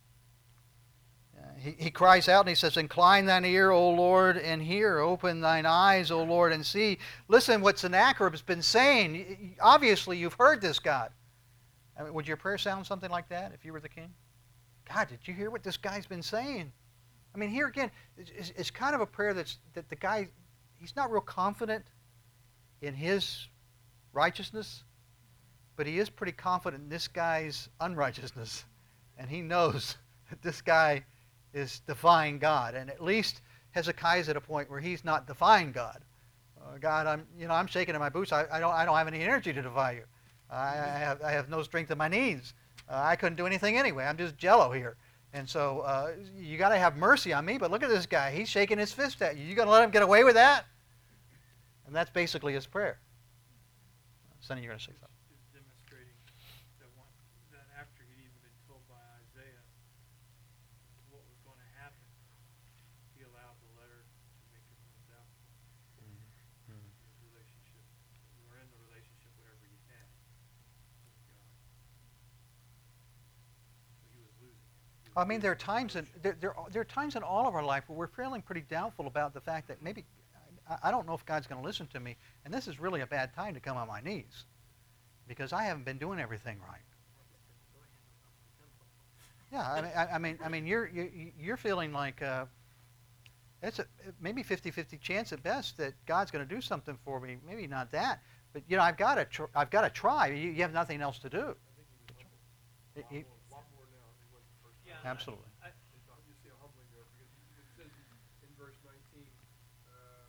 Yeah, he, he cries out and he says, Incline thine ear, O Lord, and hear. Open thine eyes, O Lord, and see. Listen what Sennacherib's been saying. Y- y- Obviously, you've heard this, God. I mean, would your prayer sound something like that if you were the king? God, did you hear what this guy's been saying? I mean, here again, it's, it's, it's kind of a prayer that's that the guy, he's not real confident in his righteousness, but he is pretty confident in this guy's unrighteousness. And he knows that this guy is defying God. And at least Hezekiah's at a point where he's not defying God. Uh, God, I'm, you know, I'm shaking in my boots. I, I, don't, I don't have any energy to defy you. I, I, have, I have no strength in my knees. Uh, I couldn't do anything anyway. I'm just jello here. And so uh, you got to have mercy on me. But look at this guy. He's shaking his fist at you. You going to let him get away with that? And that's basically his prayer. Sonny, you're going to say something. Is demonstrating that one, that after he'd even been told by Isaiah what was going to happen, he allowed the letter to make him undoubtful in his relationship, or in the relationship, whatever he had with God. So he was losing it. He was I mean, there are losing the times in relationship. there, there, are- there are times in all of our life where we're feeling pretty doubtful about the fact that maybe I, I don't know if God's going to listen to me, and this is really a bad time to come on my knees because I haven't been doing everything right. Yeah, I mean, I, I mean, I mean, you're you, you're feeling like uh, it's a maybe fifty-fifty chance at best that God's going to do something for me. Maybe not that, but you know, I've got to tr- I've got to try. You, you have nothing else to do. I think he's He- humble. A lot more, a lot more now than he was the first time. Yeah, Absolutely. I, It's not- You see a humbling there because he, it says in verse nineteen, uh,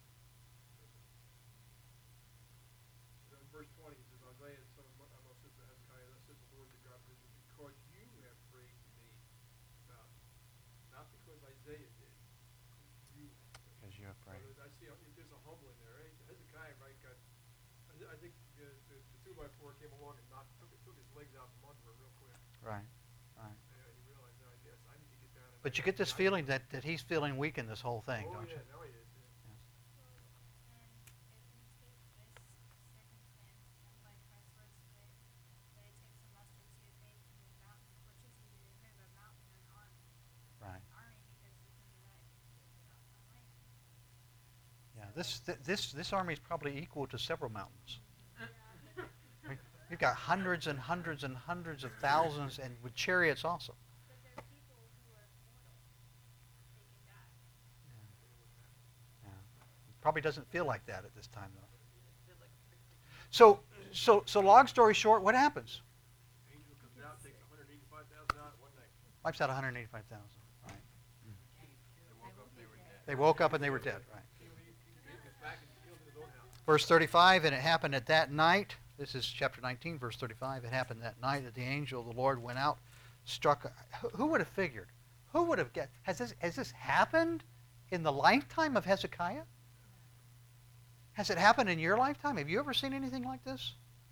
in verse twenty, it says, Isaiah, son of Amos, says to Hezekiah, thus says the Lord, the God of Israel, because you have prayed to me about it, not because Isaiah did, because you have prayed. Because you have prayed. So there's- I see, a- there's a humbling there, right? Hezekiah, right, got, I, thi- I think uh, the, the two by four came along and knocked, took, it- took his legs out from under him real quick. Right, right. And he realized, no, yes, I need to get down and. But you get this feeling that, that he's feeling weak in this whole thing, Oh, don't yeah, you? now he is. Yeah. Well, and if we take this circumstance, and like Christ's words today, that it takes a mustard seed of faith to move mountains, which is easier to move a mountain than an army. Right. An army because you can direct it out on land. Yeah. This th- this this army is probably equal to several mountains. Yeah, but, I mean, you've got hundreds and hundreds and hundreds of thousands, and with chariots also. but they're people who are mortal. They can die. Yeah. Probably doesn't feel like that at this time, though. So, so, so, long story short, what happens? Angel comes out, takes one hundred eighty-five thousand out in one night. Wipes out one hundred eighty-five thousand. Right. They woke up, they were dead. They woke up and they were dead. Right. He, he, he gets back and kills in his own house. Verse thirty-five, and it happened at that night. This is chapter nineteen, verse thirty-five. It happened that night that the angel of the Lord went out, struck. Who, who would have figured? Who would have get? Has this has this happened in the lifetime of Hezekiah? Has it happened in your lifetime? Have you ever seen anything like this?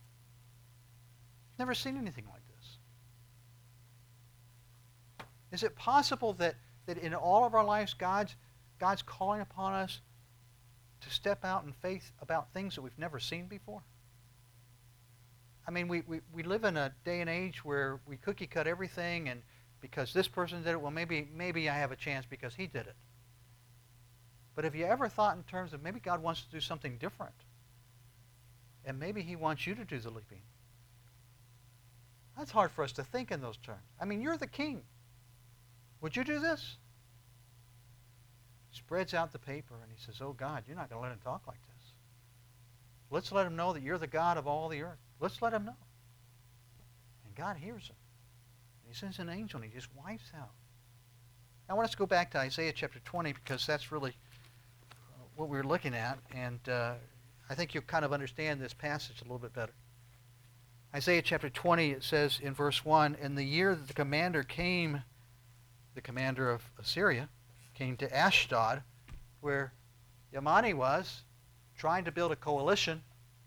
Never seen anything like this. Is it possible that, that in all of our lives, God's, God's calling upon us to step out in faith about things that we've never seen before? I mean, we, we, we live in a day and age where we cookie cut everything, and because this person did it, well, maybe, maybe I have a chance because he did it. But have you ever thought in terms of maybe God wants to do something different? And maybe he wants you to do the leaping. That's hard for us to think in those terms. I mean, you're the king. Would you do this? He spreads out the paper and he says, oh God, you're not going to let him talk like this. Let's let him know that you're the God of all the earth. Let's let him know. And God hears him. And he sends an angel and he just wipes out. Now I want us to go back to Isaiah chapter twenty because that's really what we were looking at, and uh, I think you'll kind of understand this passage a little bit better. Isaiah chapter twenty, it says in verse one, in the year that the commander came, the commander of Assyria, came to Ashdod, where Yamani was, trying to build a coalition.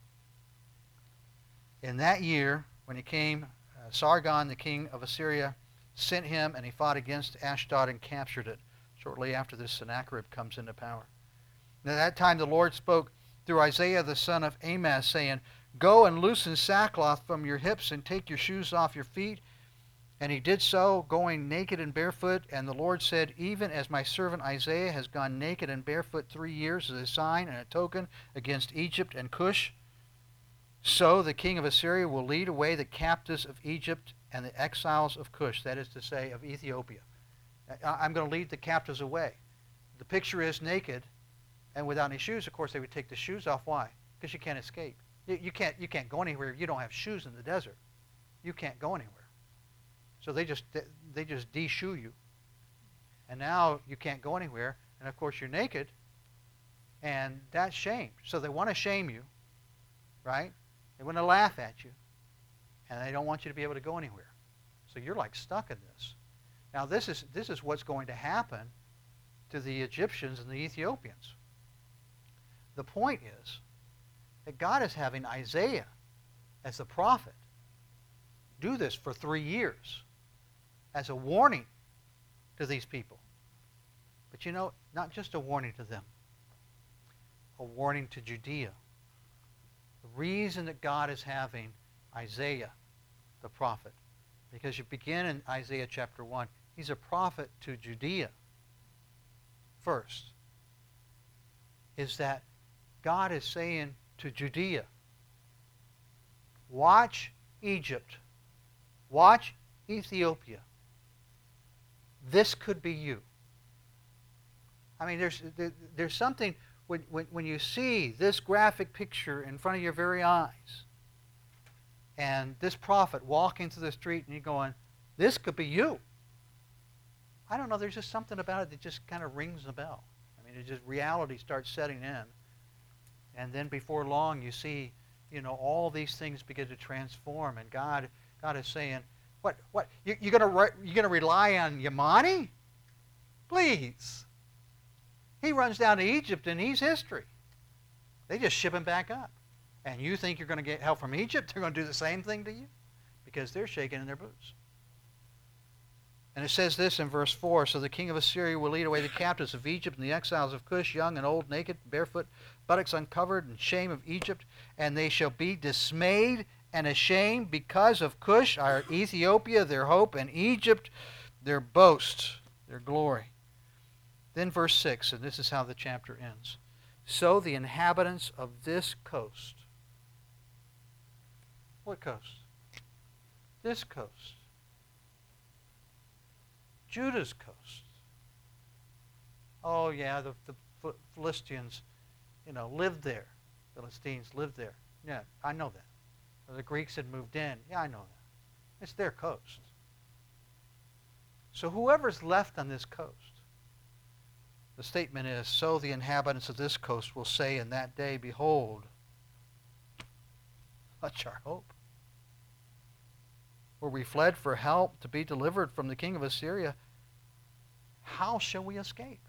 In that year, when he came, uh, Sargon, the king of Assyria, sent him, and he fought against Ashdod and captured it. Shortly after this, Sennacherib comes into power. And at that time the Lord spoke through Isaiah the son of Amoz, saying, go and loosen sackcloth from your hips and take your shoes off your feet. And he did so, going naked and barefoot. And the Lord said, even as my servant Isaiah has gone naked and barefoot three years as a sign and a token against Egypt and Cush, so the king of Assyria will lead away the captives of Egypt and the exiles of Cush, that is to say, of Ethiopia. I'm going to lead the captives away. The picture is naked and without any shoes. Of course, they would take the shoes off. Why? Because you can't escape. You, you can't you can't go anywhere if you don't have shoes in the desert. You can't go anywhere. So they just they just de-shoe you. And now you can't go anywhere. And of course, you're naked. And that's shamed. So they want to shame you, right? They want to laugh at you. And they don't want you to be able to go anywhere. So you're like stuck in this. Now this is this is what's going to happen to the Egyptians and the Ethiopians. The point is that God is having Isaiah as the prophet do this for three years as a warning to these people. But you know, not just a warning to them, a warning to Judea. The reason that God is having Isaiah, the prophet, because you begin in Isaiah chapter one, he's a prophet to Judea first, is that God is saying to Judea, watch Egypt, watch Ethiopia. This could be you. I mean, there's there's something when, when, when you see this graphic picture in front of your very eyes, and this prophet walking through the street, and you're going, this could be you. I don't know, there's just something about it that just kind of rings a bell. I mean, it just, reality starts setting in. And then before long, you see, you know, all these things begin to transform, and God God is saying, what, what, you, you're going to you're gonna rely on Yamani? Please. He runs down to Egypt, and he's history. They just ship him back up. And you think you're going to get help from Egypt? They're going to do the same thing to you because they're shaking in their boots. And it says this in verse four, so the king of Assyria will lead away the captives of Egypt and the exiles of Cush, young and old, naked, barefoot, buttocks uncovered, and shame of Egypt, and they shall be dismayed and ashamed because of Cush, our Ethiopia, their hope, and Egypt, their boast, their glory. Then verse six, and this is how the chapter ends. So the inhabitants of this coast. What coast? This coast. Judah's coast. Oh yeah, the, the Philistines, you know, lived there. Philistines lived there. Yeah, I know that. The Greeks had moved in. Yeah, I know that. It's their coast. So whoever's left on this coast, the statement is, so the inhabitants of this coast will say in that day, behold, that's our hope. Where we fled for help to be delivered from the king of Assyria, how shall we escape?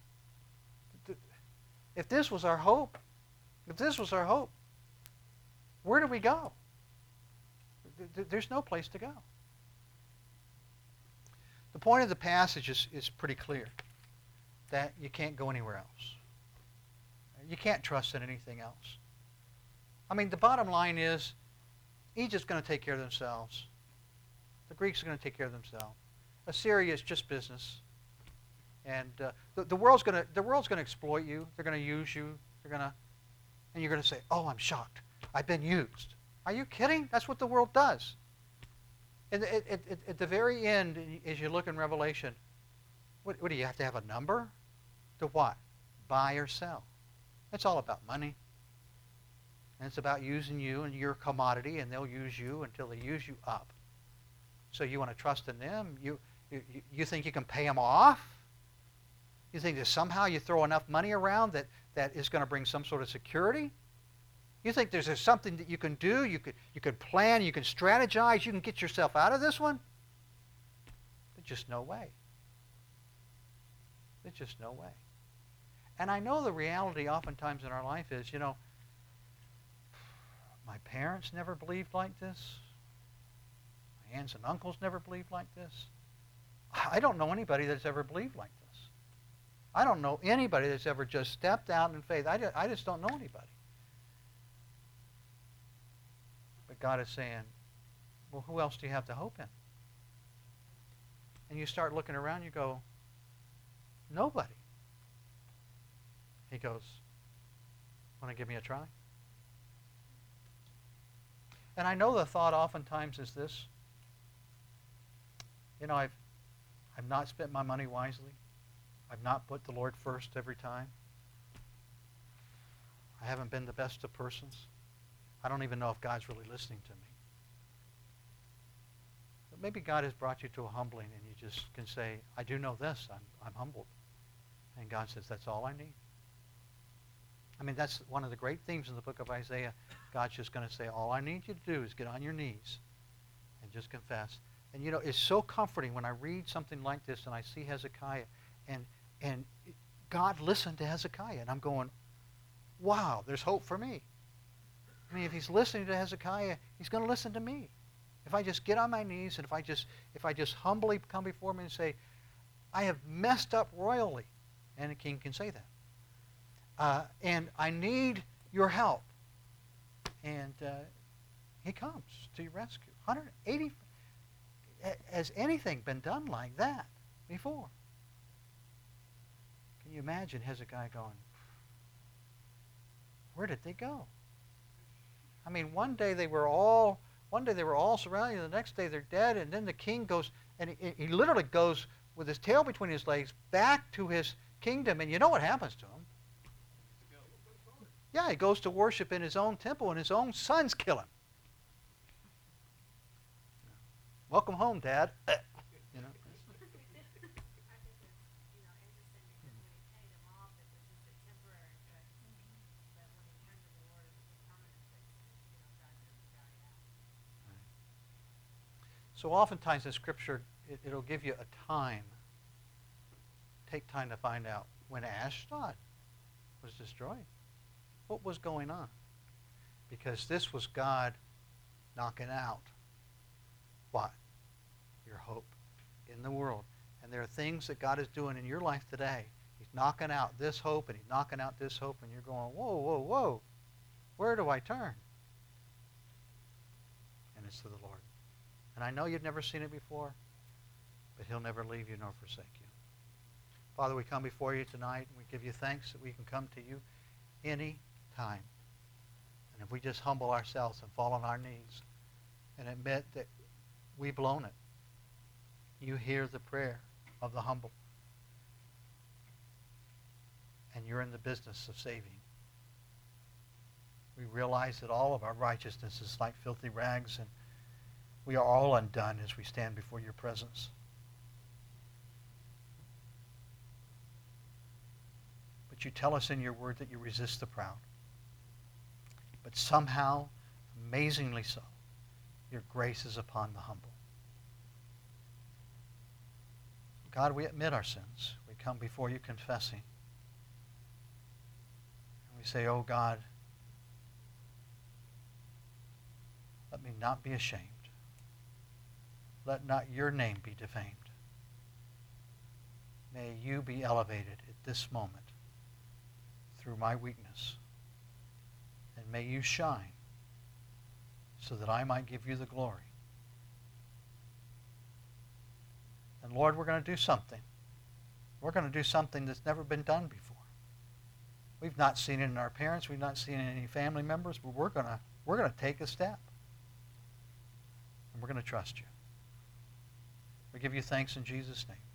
If this was our hope, if this was our hope, where do we go? There's no place to go. The point of the passage is, is pretty clear, that you can't go anywhere else. You can't trust in anything else. I mean, the bottom line is, Egypt's going to take care of themselves. The Greeks are going to take care of themselves. Assyria is just business, and uh, the, the world's going to the world's going to exploit you. They're going to use you. They're going to, and you're going to say, "Oh, I'm shocked. I've been used." Are you kidding? That's what the world does. And at, at, at the very end, as you look in Revelation, what, what do you have to have a number? To what? Buy or sell. It's all about money. And it's about using you and your commodity, and they'll use you until they use you up. So you want to trust in them? You, you, you think you can pay them off? You think that somehow you throw enough money around that, that is going to bring some sort of security? You think there's something that you can do? You could, you could plan, you can strategize, you can get yourself out of this one? There's just no way. There's just no way. And I know the reality oftentimes in our life is, you know, my parents never believed like this. My aunts and uncles never believed like this. I don't know anybody that's ever believed like this. I don't know anybody that's ever just stepped out in faith. I just, I just don't know anybody. But God is saying, well, who else do you have to hope in? And you start looking around, you go, nobody. He goes, want to give me a try? And I know the thought oftentimes is this. You know, I've, I've not spent my money wisely. I've not put the Lord first every time. I haven't been the best of persons. I don't even know if God's really listening to me. But maybe God has brought you to a humbling and you just can say, I do know this. I'm, I'm humbled. And God says, that's all I need. I mean, that's one of the great themes in the book of Isaiah. God's just going to say, all I need you to do is get on your knees and just confess. And, you know, it's so comforting when I read something like this and I see Hezekiah and, and God listened to Hezekiah. And I'm going, wow, there's hope for me. I mean, if he's listening to Hezekiah, he's going to listen to me. If I just get on my knees and if I just if I just humbly come before him and say, I have messed up royally, and a king can say that. Uh, and I need your help. And uh, he comes to your rescue. one hundred eighty, has anything been done like that before? Can you imagine Hezekiah going, where did they go? I mean, one day they were all, one day they were all surrounded, and the next day they're dead, and then the king goes, and he, he literally goes with his tail between his legs back to his kingdom, and you know what happens to him? Yeah, he goes to worship in his own temple, and his own sons kill him. Welcome home, Dad. You know. I think it's, you know, interesting because when he paid him off, it was just a temporary fix. But when he turned to the Lord, it was a permanent fix. You know, God took the guy out. So oftentimes in Scripture, it, it'll give you a time. Take time to find out when Ashdod was destroyed. What was going on? Because this was God knocking out what? Your hope in the world. And And there are things that God is doing in your life today. He's knocking out this hope and he's knocking out this hope, and you're going, whoa, whoa, whoa. Where do I turn? And it's to the Lord. And I know you've never seen it before, but he'll never leave you nor forsake you. Father, we come before you tonight, and we give you thanks that we can come to you any time. And if we just humble ourselves and fall on our knees and admit that we've blown it, you hear the prayer of the humble. And you're in the business of saving. We realize that all of our righteousness is like filthy rags, and we are all undone as we stand before your presence. But you tell us in your word that you resist the proud. But somehow, amazingly so, your grace is upon the humble. God, we admit our sins. We come before you confessing. And we say, oh God, let me not be ashamed. Let not your name be defamed. May you be elevated at this moment through my weakness. And may you shine so that I might give you the glory. And Lord, we're going to do something. We're going to do something that's never been done before. We've not seen it in our parents. We've not seen it in any family members, but we're going to, we're going to take a step. And we're going to trust you. We give you thanks in Jesus' name.